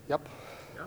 Yep. Yeah.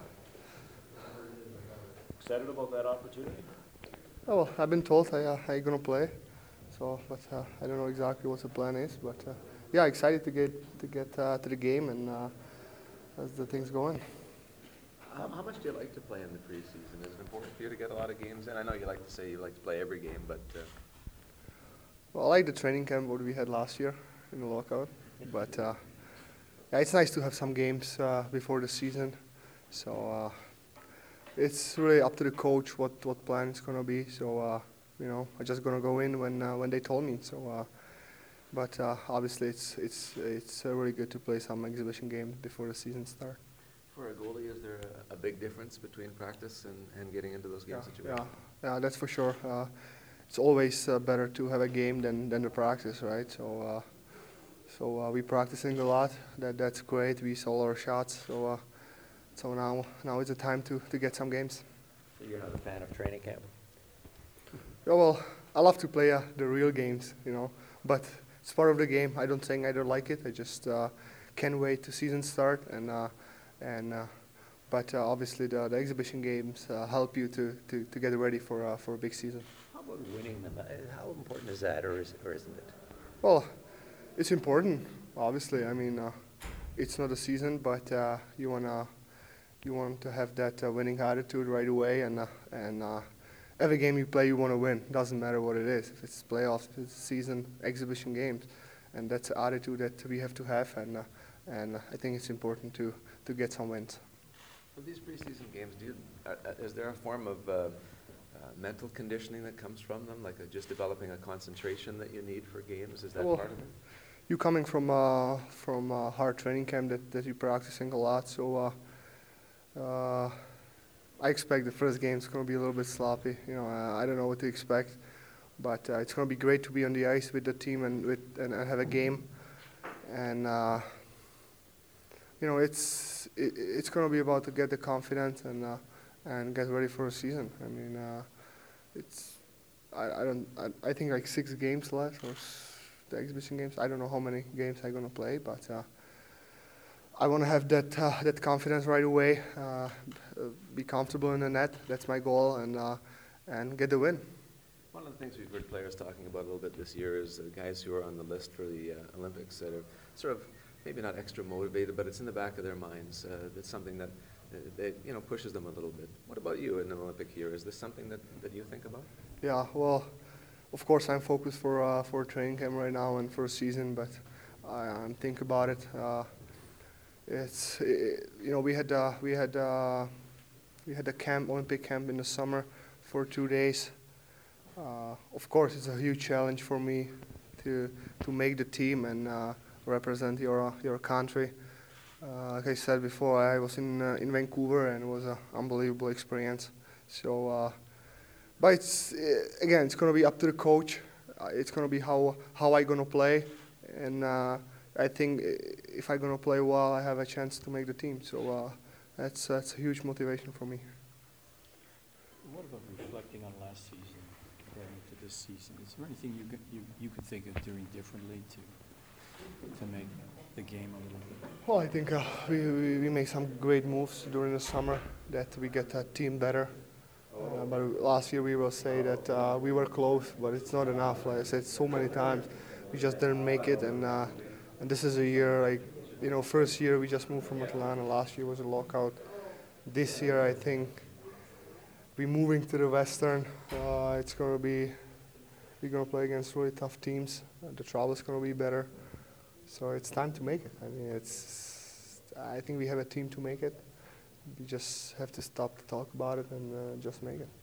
Excited about that opportunity? Oh, well, I've been told I'm gonna play, so but I don't know exactly what the plan is. But yeah, excited to get to the game and as the things going. How much do you like to play in the preseason? Is it important for you to get a lot of games in? I know you like to say you like to play every game, but Well, I like the training camp what we had last year in the lockout, but yeah, it's nice to have some games before the season. So it's really up to the coach what plan it's gonna be. So I'm just gonna go in when they told me. So. But obviously, it's really good to play some exhibition games before the season starts. for a goalie, is there a big difference between practice and getting into those game Yeah, situations? yeah, that's for sure. It's always better to have a game than the practice, right? So we practicing a lot. That's great. We saw our shots. So now it's the time to get some games. So you're not a fan of training camp? Yeah, well, I love to play the real games, but it's part of the game. I don't think I don't like it. I just can't wait to season start and but obviously the exhibition games help you to get ready for a big season. How about winning them? How important is that, or isn't it? Well, it's important. Obviously, I mean, it's not a season, but you want to have that winning attitude right away, and every game you play, you want to win. Doesn't matter what it is. If it's playoffs, if it's season, exhibition games, and that's the attitude that we have to have, and I think it's important to get some wins. For these preseason games, is there a form of mental conditioning that comes from them, like just developing a concentration that you need for games? Is that Well, part of it? you coming from a hard training camp that you're practicing a lot, so I expect the first game is going to be a little bit sloppy. I don't know what to expect, but it's going to be great to be on the ice with the team and have a game, and it's going to be about to get the confidence and get ready for a season. I mean, it's I think like 6 games left the exhibition games. I don't know how many games I'm going to play, but. I want to have that confidence right away, be comfortable in the net. That's my goal, and get the win. One of the things we've heard players talking about a little bit this year is the guys who are on the list for the Olympics that are sort of maybe not extra motivated, but it's in the back of their minds. That's something that pushes them a little bit. What about you in an Olympic year? Is this something that you think about? Yeah, well, of course I'm focused for training camp right now and for a season, but I'm thinking about it. We had a camp, Olympic camp in the summer for 2 days. Of course, it's a huge challenge for me to make the team and represent your country. Like I said before, I was in Vancouver and it was an unbelievable experience. So, but it's going to be up to the coach. It's going to be how I going to play, and I think if I'm going to play well, I have a chance to make the team. So that's a huge motivation for me. What about reflecting on last season, going into this season? Is there anything you could think of doing differently to make the game a little bit? Well, I think we made some great moves during the summer that we get that team better. But last year we will say that we were close, but it's not enough. Like I said so many times, we just didn't make it. And this is a year first year we just moved from Atlanta. Last year was a lockout. This year I think we're moving to the Western. We're gonna play against really tough teams. The travel is gonna be better. So it's time to make it. I mean, I think we have a team to make it. We just have to stop to talk about it and just make it.